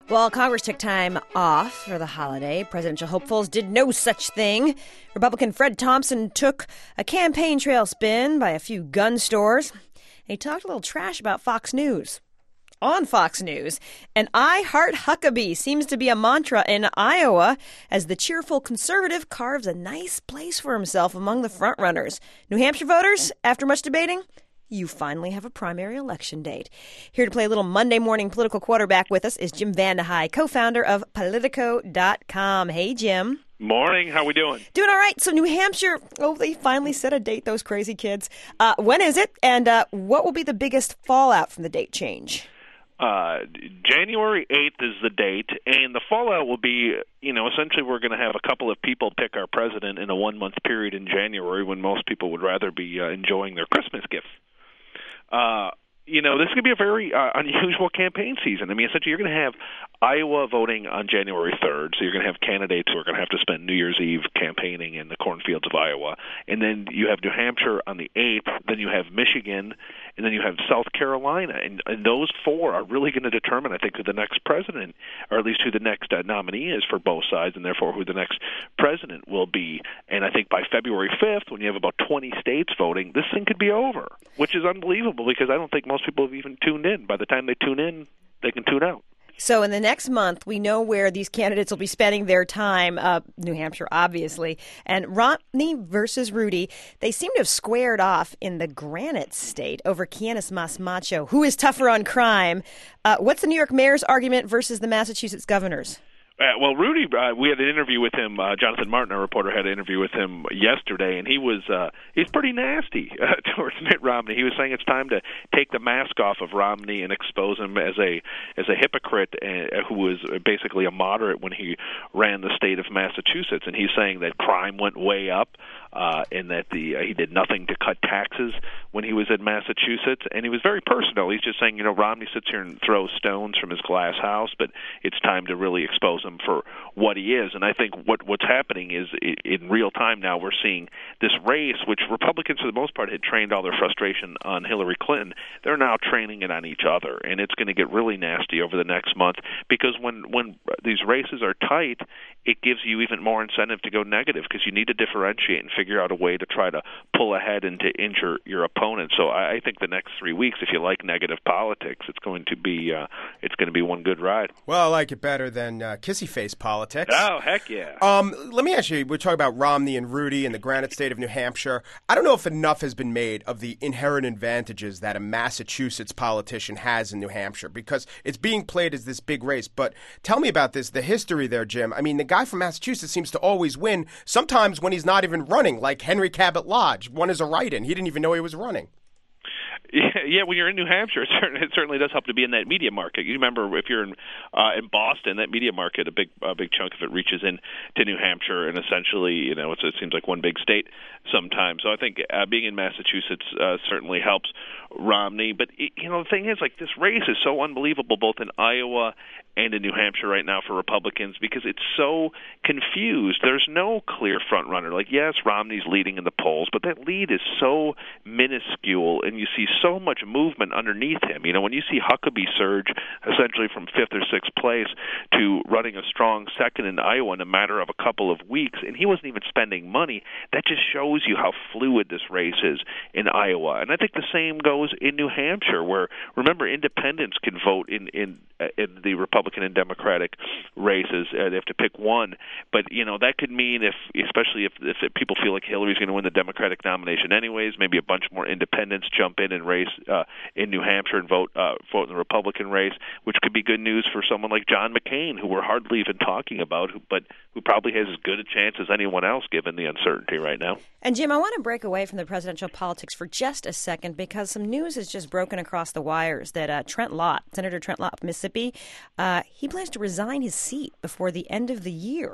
Well, Congress took time off for the holiday. Presidential hopefuls did no such thing. Republican Fred Thompson took a campaign trail spin by a few gun stores. He talked a little trash about Fox News. On Fox News, and I Heart Huckabee seems to be a mantra in Iowa as the cheerful conservative carves a nice place for himself among the frontrunners. New Hampshire voters, after much debating, you finally have a primary election date. Here to play a little Monday morning political quarterback with us is Jim Vandehei, co-founder of Politico.com. Hey, Jim. Morning. How we doing? Doing all right. So New Hampshire, they finally set a date, those crazy kids. When is it, and what will be the biggest fallout from the date change? January 8th is the date, and the fallout will be, essentially we're going to have a couple of people pick our president in a one-month period in January when most people would rather be enjoying their Christmas gifts. This could be a very unusual campaign season. I mean, essentially, you're going to have Iowa voting on January 3rd, so you're going to have candidates who are going to have to spend New Year's Eve campaigning in the cornfields of Iowa. And then you have New Hampshire on the 8th, then you have Michigan, and then you have South Carolina. And those four are really going to determine, I think, who the next president, or at least who the next nominee is for both sides, and therefore who the next president will be. And I think by February 5th, when you have about 20 states voting, this thing could be over, which is unbelievable because I don't think most people have even tuned in. By the time they tune in, they can tune out. So in the next month, we know where these candidates will be spending their time, New Hampshire, obviously. And Romney versus Rudy, they seem to have squared off in the Granite State over Quienes Mas Macho. Who is tougher on crime? What's the New York mayor's argument versus the Massachusetts governor's? Well, Rudy, we had an interview with him. Jonathan Martin, our reporter, had an interview with him yesterday, and he's pretty nasty towards Mitt Romney. He was saying it's time to take the mask off of Romney and expose him as a hypocrite who was basically a moderate when he ran the state of Massachusetts. And he's saying that crime went way up, and that he did nothing to cut taxes when he was in Massachusetts. And he was very personal. He's just saying, Romney sits here and throws stones from his glass house, but it's time to really expose him for what he is. And I think what's happening is in real time now we're seeing this race, which Republicans for the most part had trained all their frustration on Hillary Clinton. They're now training it on each other, and it's going to get really nasty over the next month because when these races are tight, it gives you even more incentive to go negative because you need to differentiate and figure out a way to try to pull ahead and to injure your opponent. So I think the next 3 weeks, if you like negative politics, it's going to be one good ride. Well, I like it better than kissy face politics. Oh, heck yeah. Let me ask you, we're talking about Romney and Rudy in the Granite State of New Hampshire. I don't know if enough has been made of the inherent advantages that a Massachusetts politician has in New Hampshire because it's being played as this big race. But tell me about the history there, Jim. I mean, the guy from Massachusetts seems to always win, sometimes when he's not even running, like Henry Cabot Lodge won as a write-in. He didn't even know he was running. Yeah, when you're in New Hampshire, it certainly does help to be in that media market. You remember if you're in Boston, that media market, a big chunk of it reaches in to New Hampshire, and essentially, it seems like one big state sometimes. So I think being in Massachusetts certainly helps Romney. But the thing is, like, this race is so unbelievable, both in Iowa and in New Hampshire right now for Republicans because it's so confused. There's no clear front runner. Like, yes, Romney's leading in the polls, but that lead is so minuscule, and you see so much movement underneath him. When you see Huckabee surge essentially from 5th or 6th place to running a strong second in Iowa in a matter of a couple of weeks, and he wasn't even spending money, that just shows you how fluid this race is in Iowa. And I think the same goes in New Hampshire, where, remember, independents can vote in the Republican and Democratic races. They have to pick one. But, that could mean especially if people feel like Hillary's going to win the Democratic nomination anyways, maybe a bunch more independents jump in and race in New Hampshire and vote in the Republican race, which could be good news for someone like John McCain, who we're hardly even talking about, but who probably has as good a chance as anyone else given the uncertainty right now. And, Jim, I want to break away from the presidential politics for just a second because some news has just broken across the wires that Senator Trent Lott of Mississippi, he plans to resign his seat before the end of the year.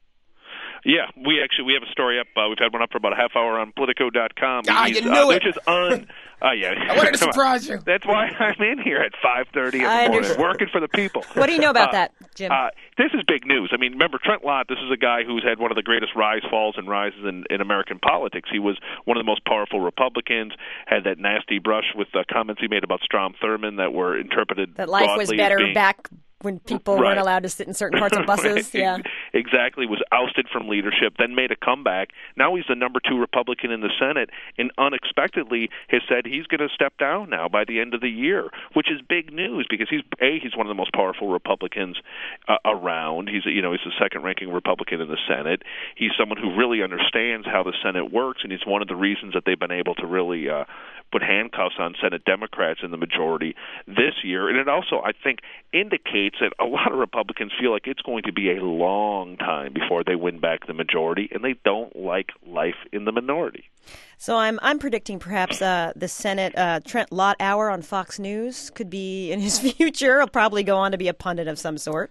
Yeah, we have a story up. We've had one up for about a half hour on Politico.com. You knew it. Which is on. Yeah. I wanted to surprise you. That's why I'm in here at 5:30 in the morning, working for the people. What do you know about that, Jim? This is big news. I mean, remember, Trent Lott, this is a guy who's had one of the greatest falls and rises in American politics. He was one of the most powerful Republicans, had that nasty brush with comments he made about Strom Thurmond that were interpreted that life was better back when people weren't allowed to sit in certain parts of buses. Yeah. Exactly, was ousted from leadership, then made a comeback. Now he's the number 2 Republican in the Senate, and unexpectedly has said he's going to step down now by the end of the year, which is big news because he's one of the most powerful Republicans around. He's the second-ranking Republican in the Senate. He's someone who really understands how the Senate works, and he's one of the reasons that they've been able to really put handcuffs on Senate Democrats in the majority this year. And it also, I think, indicates that a lot of Republicans feel like it's going to be a long time before they win back the majority, and they don't like life in the minority. So I'm predicting perhaps the Senate Trent Lott hour on Fox News could be in his future. He'll probably go on to be a pundit of some sort.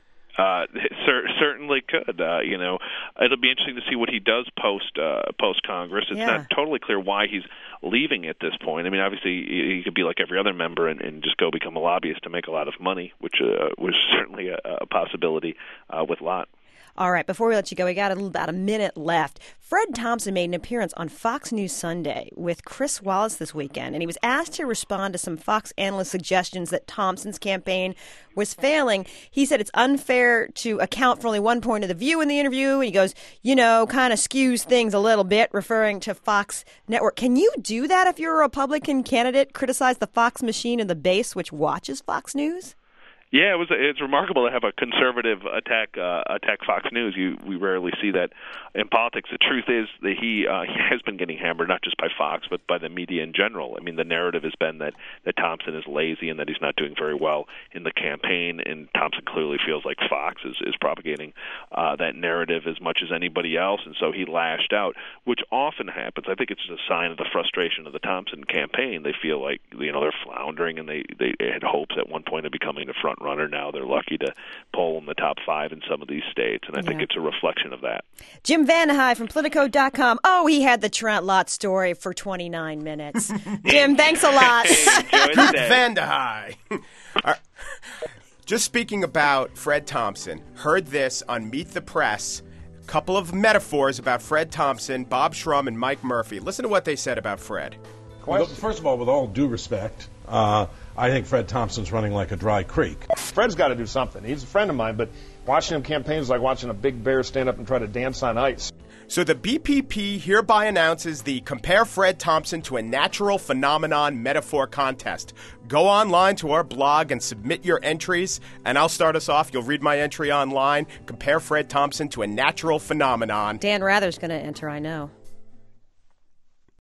Certainly could. It'll be interesting to see what he does post Congress. It's not totally clear why he's leaving at this point. I mean, obviously, he could be like every other member and just go become a lobbyist to make a lot of money, which was certainly a possibility with Lott. All right, before we let you go, we got about a minute left. Fred Thompson made an appearance on Fox News Sunday with Chris Wallace this weekend, and he was asked to respond to some Fox analyst suggestions that Thompson's campaign was failing. He said it's unfair to account for only one point of the view in the interview. He goes, kind of skews things a little bit, referring to Fox Network. Can you do that if you're a Republican candidate, criticize the Fox machine and the base which watches Fox News? Yeah, it's remarkable to have a conservative attack Fox News. We rarely see that in politics. The truth is that he has been getting hammered not just by Fox but by the media in general. I mean, the narrative has been that Thompson is lazy and that he's not doing very well in the campaign, and Thompson clearly feels like Fox is propagating that narrative as much as anybody else, and so he lashed out, which often happens. I think it's just a sign of the frustration of the Thompson campaign. They feel like they're floundering, and they had hopes at one point of becoming the front runner. Now they're lucky to poll in the top 5 in some of these states, and I think it's a reflection of that. Jim Vandehei from Politico.com. Oh, he had the Trent Lott story for 29 minutes. Jim, thanks a lot. Vandehei. Just speaking about Fred Thompson, heard this on Meet the Press. Couple of metaphors about Fred Thompson, Bob Shrum, and Mike Murphy. Listen to what they said about Fred. Well, first of all, with all due respect, I think Fred Thompson's running like a dry creek. Fred's got to do something. He's a friend of mine, but watching him campaign is like watching a big bear stand up and try to dance on ice. So the BPP hereby announces the Compare Fred Thompson to a Natural Phenomenon Metaphor Contest. Go online to our blog and submit your entries, and I'll start us off. You'll read my entry online. Compare Fred Thompson to a natural phenomenon. Dan Rather's going to enter, I know.